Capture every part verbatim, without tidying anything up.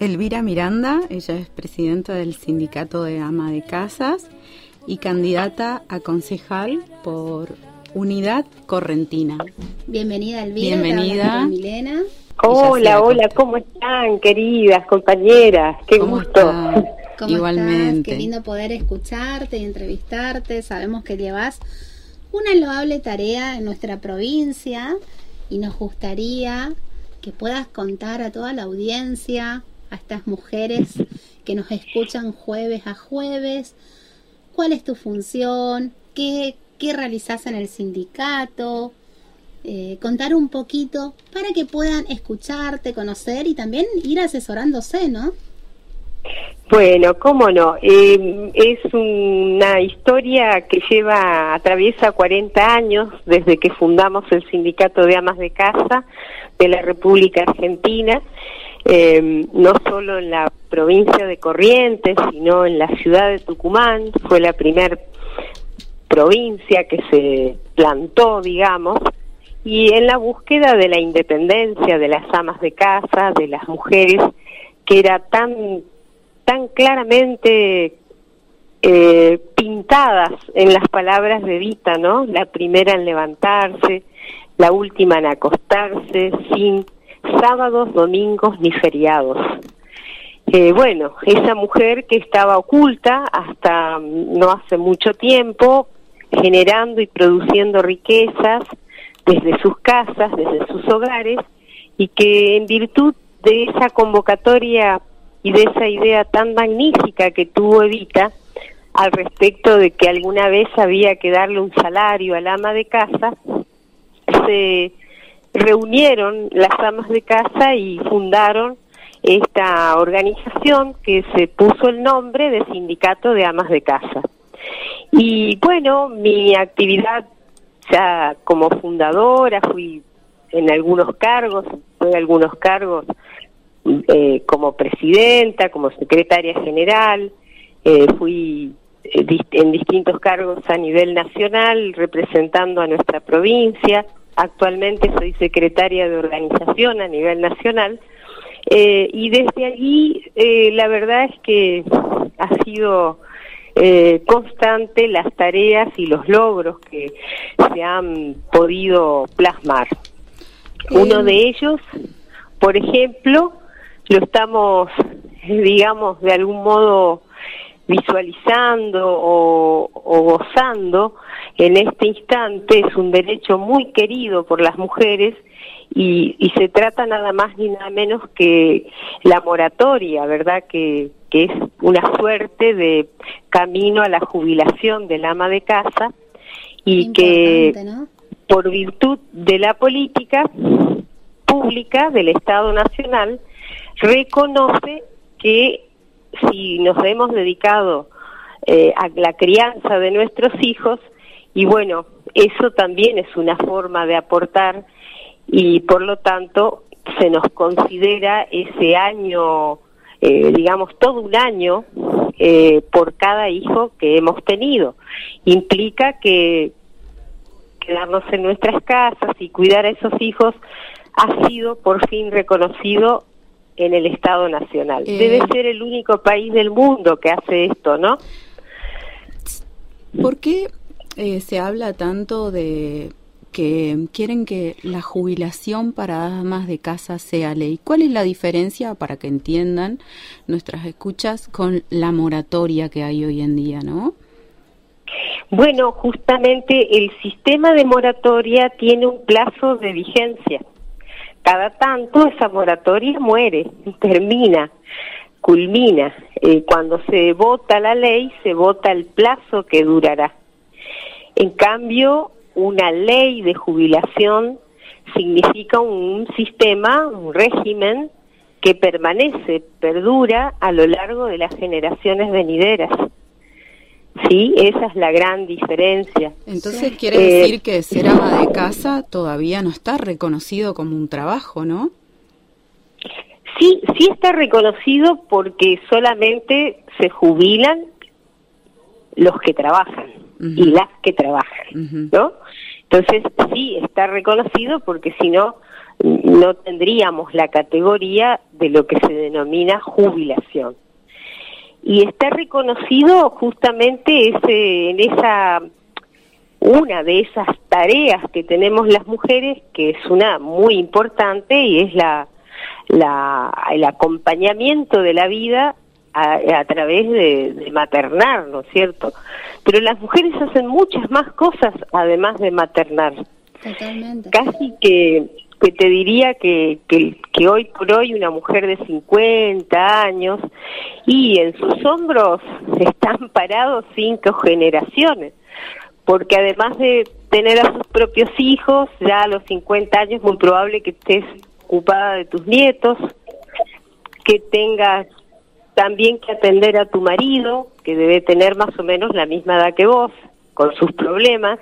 Elvira Miranda, ella es presidenta del Sindicato de Ama de Casas y candidata a concejal por Unidad Correntina. Bienvenida, Elvira. Bienvenida. Milena. Hola, hola, ¿cómo están, queridas compañeras? Qué gusto. ¿Cómo Igualmente. Estás? Qué lindo poder escucharte y entrevistarte. Sabemos que llevas una loable tarea en nuestra provincia y nos gustaría que puedas contar a toda la audiencia, a estas mujeres que nos escuchan jueves a jueves, cuál es tu función, qué, qué realizás en el sindicato, eh, contar un poquito para que puedan escucharte, conocer y también ir asesorándose, ¿no? Bueno, cómo no, eh, es una historia que lleva, atraviesa cuarenta años desde que fundamos el Sindicato de Amas de Casa de la República Argentina, eh, no solo en la provincia de Corrientes, sino en la ciudad de Tucumán. Fue la primera provincia que se plantó, digamos, y en la búsqueda de la independencia de las amas de casa, de las mujeres, que era tan tan claramente eh, pintadas en las palabras de Evita, ¿no? La primera en levantarse, la última en acostarse, sin sábados, domingos ni feriados. Eh, bueno, esa mujer que estaba oculta hasta no hace mucho tiempo, generando y produciendo riquezas desde sus casas, desde sus hogares, y que en virtud de esa convocatoria y de esa idea tan magnífica que tuvo Evita al respecto de que alguna vez había que darle un salario al ama de casa, se reunieron las amas de casa y fundaron esta organización que se puso el nombre de Sindicato de Amas de Casa. Y bueno, mi actividad ya como fundadora, fui en algunos cargos, tuve algunos cargos Eh, como presidenta, como secretaria general, eh, fui eh, dist en distintos cargos a nivel nacional representando a nuestra provincia. Actualmente soy secretaria de organización a nivel nacional, eh, y desde allí eh, la verdad es que ha sido eh, constante las tareas y los logros que se han podido plasmar. Eh. Uno de ellos, por ejemplo, lo estamos, digamos, de algún modo visualizando o, o gozando en este instante. Es un derecho muy querido por las mujeres y, y se trata nada más ni nada menos que la moratoria, ¿verdad? Que, que es una suerte de camino a la jubilación del ama de casa y que, ¿no?, por virtud de la política pública del Estado Nacional, reconoce que si nos hemos dedicado eh, a la crianza de nuestros hijos, y bueno, eso también es una forma de aportar, y por lo tanto se nos considera ese año, eh, digamos todo un año, eh, por cada hijo que hemos tenido. Implica que quedarnos en nuestras casas y cuidar a esos hijos ha sido por fin reconocido en el Estado Nacional. Eh, Debe ser el único país del mundo que hace esto, ¿no? ¿Por qué eh, se habla tanto de que quieren que la jubilación para amas de casa sea ley? ¿Cuál es la diferencia, para que entiendan nuestras escuchas, con la moratoria que hay hoy en día, no? Bueno, justamente el sistema de moratoria tiene un plazo de vigencia. Cada tanto esa moratoria muere, termina, culmina. Eh, cuando se vota la ley, se vota el plazo que durará. En cambio, una ley de jubilación significa un sistema, un régimen que permanece, perdura a lo largo de las generaciones venideras. Sí, esa es la gran diferencia. Entonces quiere eh, decir que ser ama de casa todavía no está reconocido como un trabajo, ¿no? Sí, sí está reconocido porque solamente se jubilan los que trabajan, uh-huh, y las que trabajan, uh-huh, ¿no? Entonces sí está reconocido porque si no no tendríamos la categoría de lo que se denomina jubilación. Y está reconocido justamente ese, en esa, una de esas tareas que tenemos las mujeres, que es una muy importante, y es la, la el acompañamiento de la vida a, a través de, de maternar, ¿no es cierto? Pero las mujeres hacen muchas más cosas además de maternar. Totalmente. Casi que, que te diría que, que, que hoy por hoy una mujer de cincuenta años y en sus hombros están parados cinco generaciones, porque además de tener a sus propios hijos, ya a los cincuenta años es muy probable que estés ocupada de tus nietos, que tengas también que atender a tu marido, que debe tener más o menos la misma edad que vos, con sus problemas,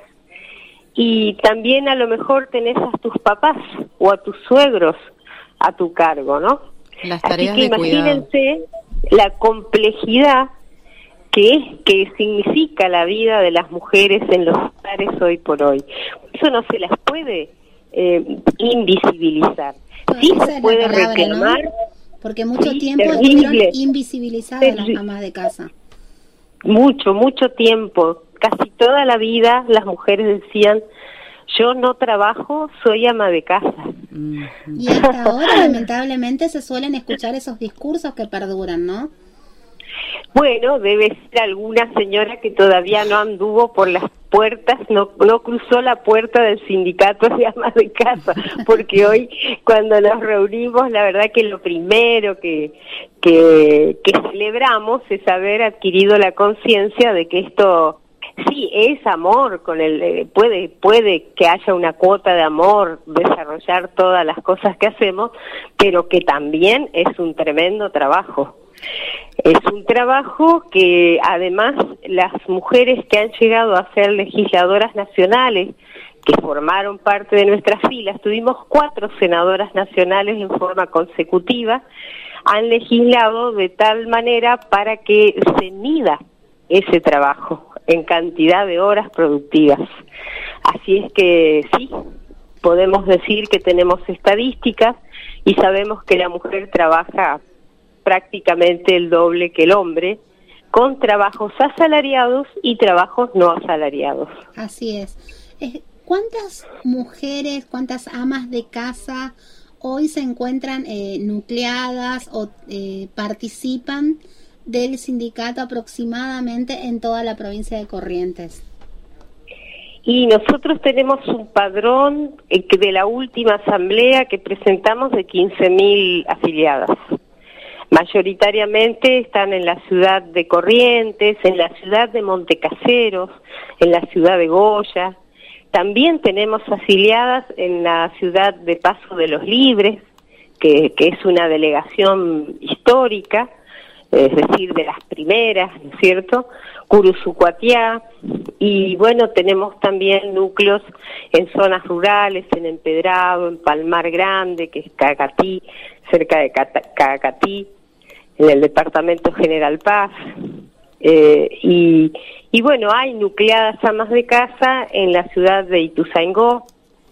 y también a lo mejor tenés a tus papás o a tus suegros a tu cargo, ¿no? Las tareas Así que de imagínense cuidado. La complejidad que es, que significa la vida de las mujeres en los hogares hoy por hoy. Eso no se las puede eh, invisibilizar. No, sí se es puede palabra, reclamar. ¿no? Porque mucho sí, tiempo terrible. estuvieron invisibilizadas Terri- las mamás de casa. Mucho, mucho tiempo. Casi toda la vida las mujeres decían, yo no trabajo, soy ama de casa. Y hasta ahora lamentablemente se suelen escuchar esos discursos que perduran, ¿no? Bueno, debe ser alguna señora que todavía no anduvo por las puertas, no, no cruzó la puerta del sindicato de amas de casa, porque hoy cuando nos reunimos, la verdad que lo primero que, que, que celebramos es haber adquirido la conciencia de que esto sí es amor, con el eh, puede puede que haya una cuota de amor, desarrollar todas las cosas que hacemos, pero que también es un tremendo trabajo. Es un trabajo que además las mujeres que han llegado a ser legisladoras nacionales, que formaron parte de nuestras filas, tuvimos cuatro senadoras nacionales en forma consecutiva, han legislado de tal manera para que se mida ese trabajo en cantidad de horas productivas. Así es que sí, podemos decir que tenemos estadísticas y sabemos que la mujer trabaja prácticamente el doble que el hombre, con trabajos asalariados y trabajos no asalariados. Así es. ¿Cuántas mujeres, cuántas amas de casa hoy se encuentran eh, nucleadas o eh, participan del sindicato aproximadamente en toda la provincia de Corrientes? Y nosotros tenemos un padrón eh, de la última asamblea que presentamos de quince mil afiliadas. Mayoritariamente están en la ciudad de Corrientes, en la ciudad de Montecaseros, en la ciudad de Goya. También tenemos afiliadas en la ciudad de Paso de los Libres, que, que es una delegación histórica, es decir, de las primeras, ¿no es cierto? Curuzucuatiá, y bueno, tenemos también núcleos en zonas rurales, en Empedrado, en Palmar Grande, que es Cacatí, cerca de Cacatí, en el departamento General Paz, eh, y, y bueno, hay nucleadas amas de casa en la ciudad de Ituzaingó,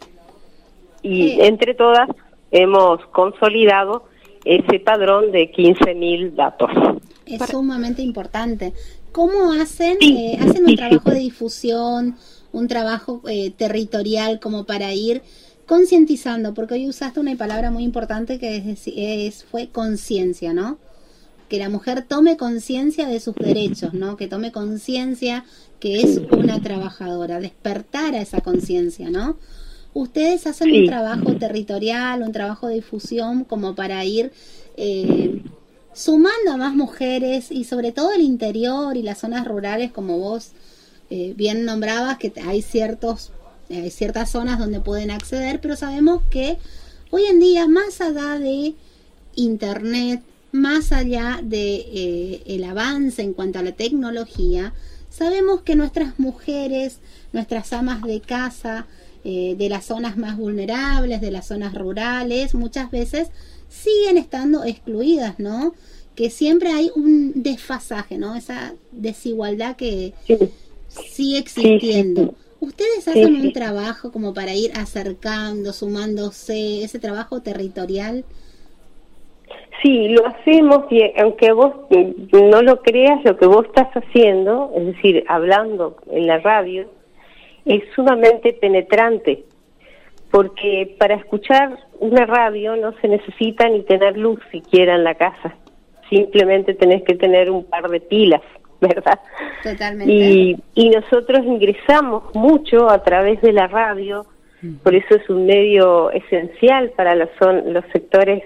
y sí. Entre todas hemos consolidado ese padrón de quince mil datos. Es sumamente importante. ¿Cómo hacen? Sí, eh, ¿Hacen un sí, trabajo sí. de difusión, un trabajo eh, territorial como para ir concientizando? Porque hoy usaste una palabra muy importante que es, es fue conciencia, ¿no? Que la mujer tome conciencia de sus derechos, ¿no? Que tome conciencia que es una trabajadora, despertar a esa conciencia, ¿no? Ustedes hacen sí. un trabajo territorial, un trabajo de difusión como para ir eh, sumando a más mujeres y sobre todo el interior y las zonas rurales, como vos eh, bien nombrabas, que hay ciertos eh, hay ciertas zonas donde pueden acceder, pero sabemos que hoy en día, más allá de internet, más allá de eh, el avance en cuanto a la tecnología, sabemos que nuestras mujeres, nuestras amas de casa, eh, de las zonas más vulnerables, de las zonas rurales, muchas veces siguen estando excluidas, ¿no? Que siempre hay un desfasaje, ¿no? Esa desigualdad que sí. sigue existiendo. Sí, sí, sí. ¿Ustedes hacen sí, sí. un trabajo como para ir acercando, sumándose, ese trabajo territorial? Sí, lo hacemos y aunque vos no lo creas, lo que vos estás haciendo, es decir, hablando en la radio, es sumamente penetrante, porque para escuchar una radio no se necesita ni tener luz siquiera en la casa, simplemente tenés que tener un par de pilas, ¿verdad? Totalmente. Y, y nosotros ingresamos mucho a través de la radio, por eso es un medio esencial para los, son, los sectores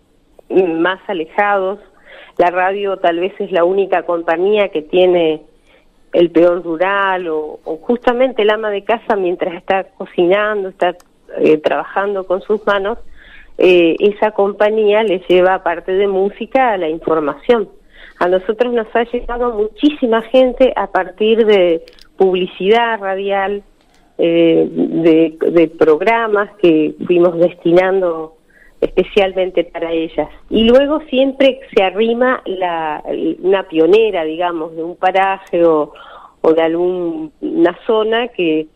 más alejados. La radio tal vez es la única compañía que tiene el peón rural o, o justamente el ama de casa mientras está cocinando, está eh, trabajando con sus manos, eh, esa compañía le lleva aparte de música la información. A nosotros nos ha llegado muchísima gente a partir de publicidad radial, eh, de, de programas que fuimos destinando especialmente para ellas. Y luego siempre se arrima la, una pionera, digamos, de un paraje o, o de alguna zona que,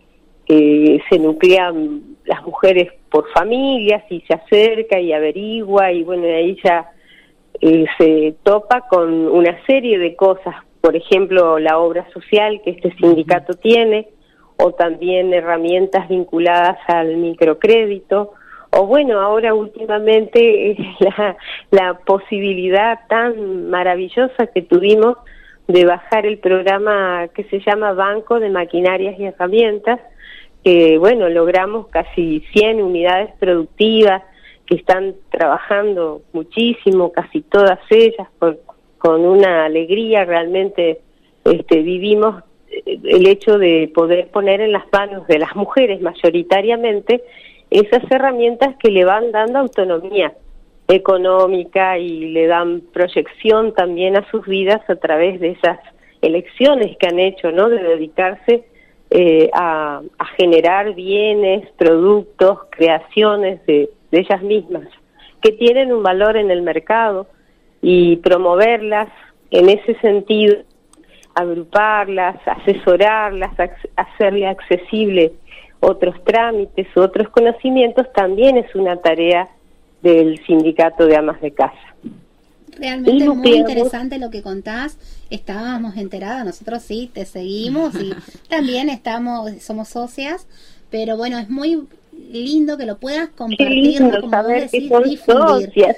que se nuclean las mujeres por familias y se acerca y averigua y bueno, ahí ya eh, se topa con una serie de cosas, por ejemplo, la obra social que este sindicato tiene, o también herramientas vinculadas al microcrédito, o bueno, ahora últimamente la, la posibilidad tan maravillosa que tuvimos de bajar el programa que se llama Banco de Maquinarias y Herramientas, que bueno, logramos casi cien unidades productivas que están trabajando muchísimo, casi todas ellas, con, con una alegría realmente este, vivimos el hecho de poder poner en las manos de las mujeres mayoritariamente esas herramientas que le van dando autonomía económica y le dan proyección también a sus vidas a través de esas elecciones que han hecho, ¿no? De dedicarse eh, a, a generar bienes, productos, creaciones de, de ellas mismas, que tienen un valor en el mercado, y promoverlas en ese sentido, agruparlas, asesorarlas, hacerle accesible otros trámites, otros conocimientos, también es una tarea del Sindicato de Amas de Casa. Realmente es muy interesante lo que contás. Estábamos enteradas, nosotros sí, te seguimos y también estamos, somos socias, pero bueno, es muy lindo que lo puedas compartir, lindo, como saber vos decís, que son difundir. socias.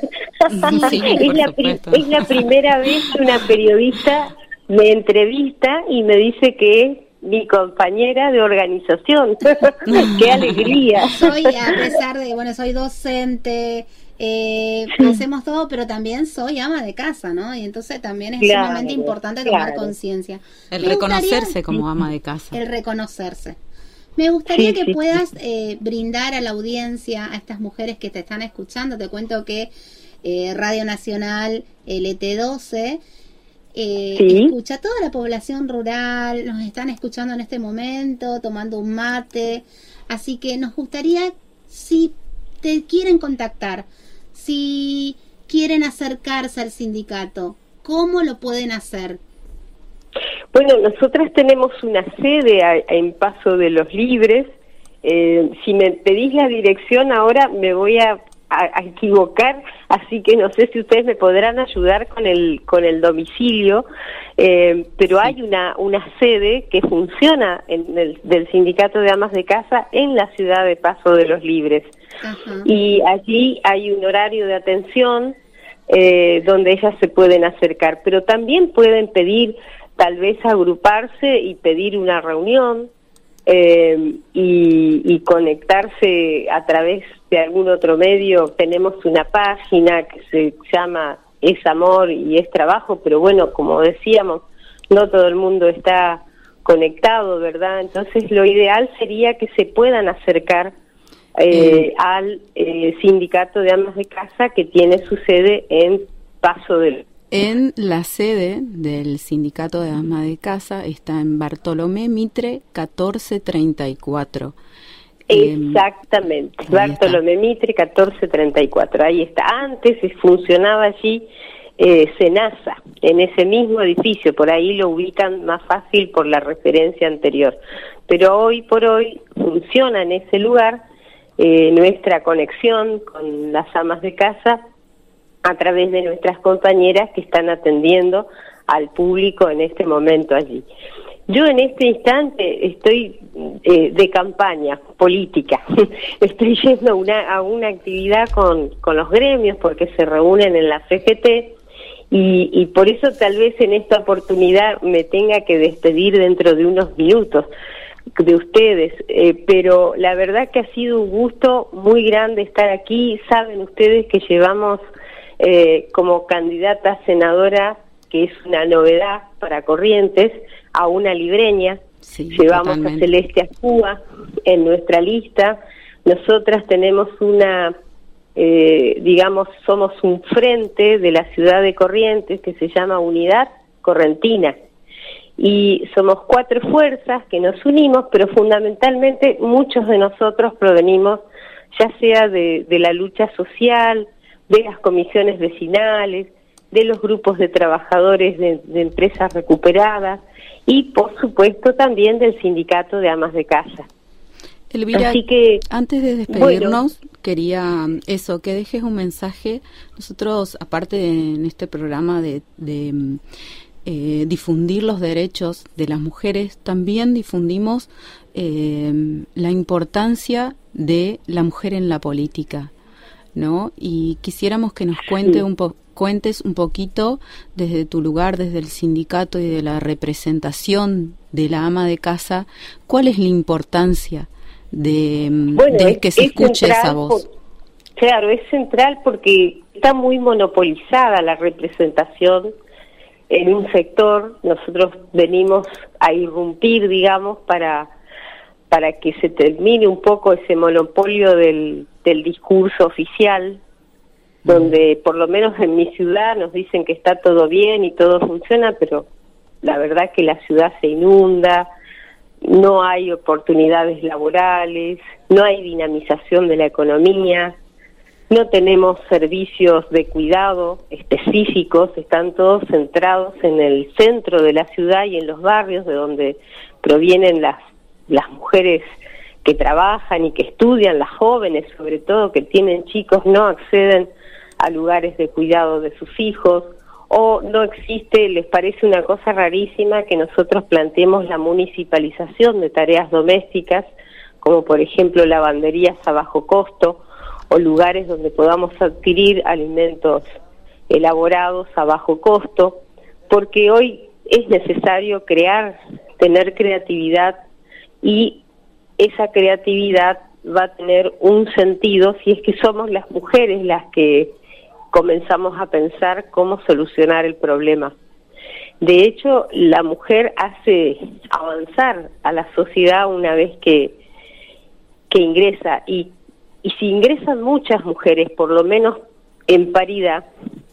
Sí, es, la es la primera vez que una periodista me entrevista y me dice que es mi compañera de organización. ¡Qué alegría! Soy, a pesar de, bueno, soy docente, eh, sí. hacemos todo, pero también soy ama de casa, ¿no? Y entonces también es claro, sumamente importante tomar claro. conciencia. El Me reconocerse como ama de casa. El reconocerse. Me gustaría sí, que sí, puedas sí. Eh, brindar a la audiencia, a estas mujeres que te están escuchando. Te cuento que eh, Radio Nacional L T doce Eh, ¿Sí? escucha a toda la población rural, nos están escuchando en este momento, tomando un mate, así que nos gustaría, si te quieren contactar, si quieren acercarse al sindicato, ¿cómo lo pueden hacer? Bueno, nosotras tenemos una sede a, en Paso de los Libres. Eh, si me pedís la dirección ahora me voy a A, a equivocar, así que no sé si ustedes me podrán ayudar con el con el domicilio, eh, pero sí. hay una una sede que funciona en el, del Sindicato de Amas de Casa en la ciudad de Paso de los Libres. Ajá. Y allí hay un horario de atención eh, donde ellas se pueden acercar, pero también pueden pedir, tal vez agruparse y pedir una reunión eh, y, y conectarse a través de algún otro medio. Tenemos una página que se llama Es Amor y Es Trabajo, pero bueno, como decíamos, no todo el mundo está conectado, ¿verdad? Entonces lo ideal sería que se puedan acercar eh, eh. al eh, Sindicato de Amas de Casa, que tiene su sede en Paso del... En la sede del Sindicato de Amas de Casa está en Bartolomé Mitre catorce treinta y cuatro. Exactamente, Bartolomé Mitre catorce treinta y cuatro, ahí está. Antes funcionaba allí eh, SENASA, en ese mismo edificio, por ahí lo ubican más fácil por la referencia anterior. Pero hoy por hoy funciona en ese lugar eh, nuestra conexión con las amas de casa a través de nuestras compañeras que están atendiendo al público en este momento allí. Yo en este instante estoy eh, de campaña política, estoy yendo a una, a una actividad con, con los gremios porque se reúnen en la C G T y, y por eso tal vez en esta oportunidad me tenga que despedir dentro de unos minutos de ustedes, eh, pero la verdad que ha sido un gusto muy grande estar aquí. Saben ustedes que llevamos eh, como candidata senadora, que es una novedad para Corrientes, a una libreña. Sí, llevamos totalmente a Celeste Azúa en nuestra lista. Nosotras tenemos una, eh, digamos, somos un frente de la ciudad de Corrientes que se llama Unidad Correntina. Y somos cuatro fuerzas que nos unimos, pero fundamentalmente muchos de nosotros provenimos ya sea de, de la lucha social, de las comisiones vecinales, de los grupos de trabajadores de, de empresas recuperadas y, por supuesto, también del sindicato de amas de casa. Elvira, Así que, antes de despedirnos, bueno, quería eso, que dejes un mensaje. Nosotros, aparte de, en este programa de... de Eh, difundir los derechos de las mujeres, también difundimos eh, la importancia de la mujer en la política, ¿no? Y quisiéramos que nos cuente sí. un po cuentes un poquito desde tu lugar, desde el sindicato y de la representación de la ama de casa, ¿cuál es la importancia de, bueno, de es, que se escuche esa voz? Por, claro, es central porque está muy monopolizada la representación en un sector. Nosotros venimos a irrumpir, digamos, para para que se termine un poco ese monopolio del, del discurso oficial, donde por lo menos en mi ciudad nos dicen que está todo bien y todo funciona, pero la verdad que la ciudad se inunda, no hay oportunidades laborales, no hay dinamización de la economía, no tenemos servicios de cuidado específicos, están todos centrados en el centro de la ciudad y en los barrios de donde provienen las, las mujeres que trabajan y que estudian, las jóvenes sobre todo, que tienen chicos, no acceden a lugares de cuidado de sus hijos, o no existe, les parece una cosa rarísima que nosotros planteemos la municipalización de tareas domésticas, como por ejemplo lavanderías a bajo costo, o lugares donde podamos adquirir alimentos elaborados a bajo costo, porque hoy es necesario crear, tener creatividad, y esa creatividad va a tener un sentido si es que somos las mujeres las que comenzamos a pensar cómo solucionar el problema. De hecho, la mujer hace avanzar a la sociedad una vez que, que ingresa, y Y si ingresan muchas mujeres, por lo menos en paridad,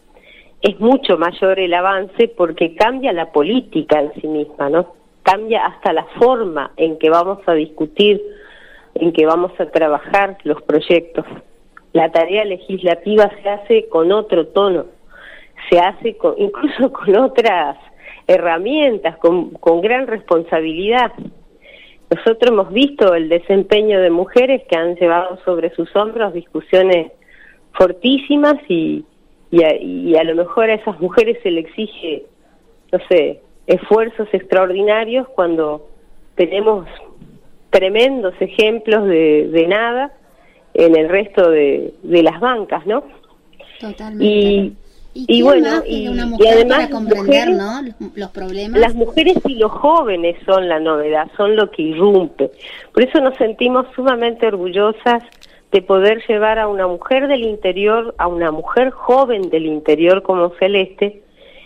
es mucho mayor el avance porque cambia la política en sí misma, ¿no? Cambia hasta la forma en que vamos a discutir, en que vamos a trabajar los proyectos. La tarea legislativa se hace con otro tono, se hace con, incluso con otras herramientas, con, con gran responsabilidad. Nosotros hemos visto el desempeño de mujeres que han llevado sobre sus hombros discusiones fortísimas y, y, a, y a lo mejor a esas mujeres se le exige, no sé, esfuerzos extraordinarios cuando tenemos tremendos ejemplos de, de nada en el resto de, de las bancas, ¿no? Totalmente. Y, ¿Y, y bueno, y, y, una mujer y además para comprender, mujeres, ¿no? los, los problemas. Las mujeres y los jóvenes son la novedad, son lo que irrumpe. Por eso nos sentimos sumamente orgullosas de poder llevar a una mujer del interior, a una mujer joven del interior como Celeste,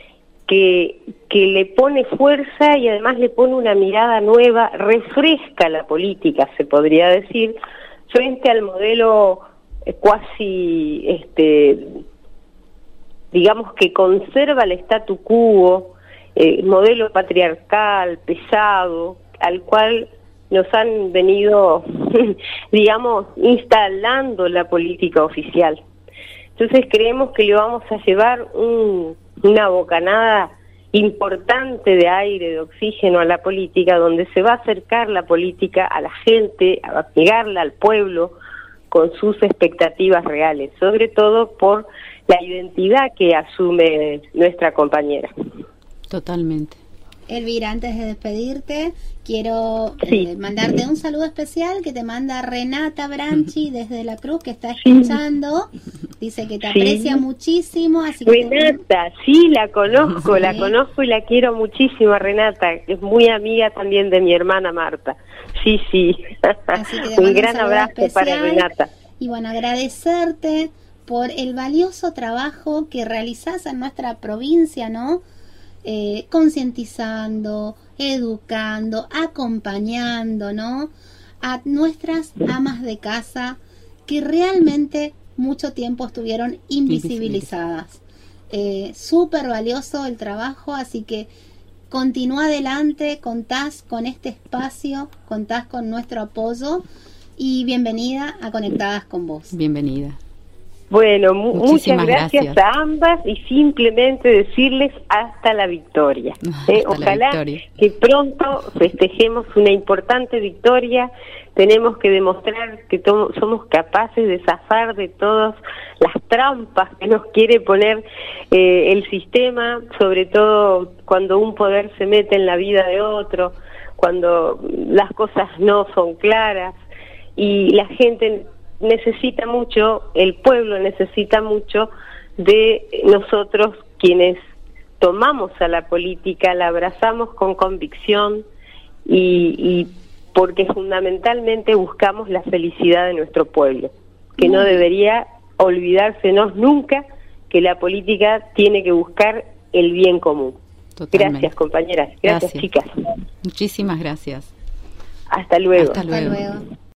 que, que le pone fuerza y además le pone una mirada nueva, refresca la política, se podría decir, frente al modelo eh, cuasi... este digamos que conserva el statu quo, eh, modelo patriarcal, pesado, al cual nos han venido, digamos, instalando la política oficial. Entonces creemos que le vamos a llevar un, una bocanada importante de aire, de oxígeno a la política, donde se va a acercar la política a la gente, a pegarla al pueblo con sus expectativas reales, sobre todo por la identidad que asume nuestra compañera. Totalmente. Elvira, antes de despedirte, quiero sí. eh, mandarte un saludo especial que te manda Renata Branchi desde La Cruz, que está escuchando. Dice que te sí. aprecia muchísimo. Así que Renata, te... sí, la conozco, sí. la conozco y la quiero muchísimo a Renata. Es muy amiga también de mi hermana Marta. Sí, sí. Así que un gran un abrazo especial. Para Renata. Y bueno, agradecerte por el valioso trabajo que realizás en nuestra provincia, ¿no? Eh, concientizando, educando, acompañando, ¿no? A nuestras amas de casa que realmente mucho tiempo estuvieron invisibilizadas. Eh, súper valioso el trabajo, así que continúa adelante, contás con este espacio, contás con nuestro apoyo y bienvenida a Conectadas con Vos. Bienvenida. Bueno, mu muchas gracias, gracias a ambas y simplemente decirles hasta la victoria. Hasta ¿eh? Ojalá la victoria. Que pronto festejemos una importante victoria. Tenemos que demostrar que somos capaces de zafar de todas las trampas que nos quiere poner eh, el sistema, sobre todo cuando un poder se mete en la vida de otro, cuando las cosas no son claras y la gente necesita mucho, el pueblo necesita mucho de nosotros quienes tomamos a la política, la abrazamos con convicción y, y porque fundamentalmente buscamos la felicidad de nuestro pueblo, que no debería olvidársenos nunca que la política tiene que buscar el bien común. Totalmente. Gracias, compañeras. Gracias, gracias, chicas. Muchísimas gracias. Hasta luego. Hasta luego. Hasta luego.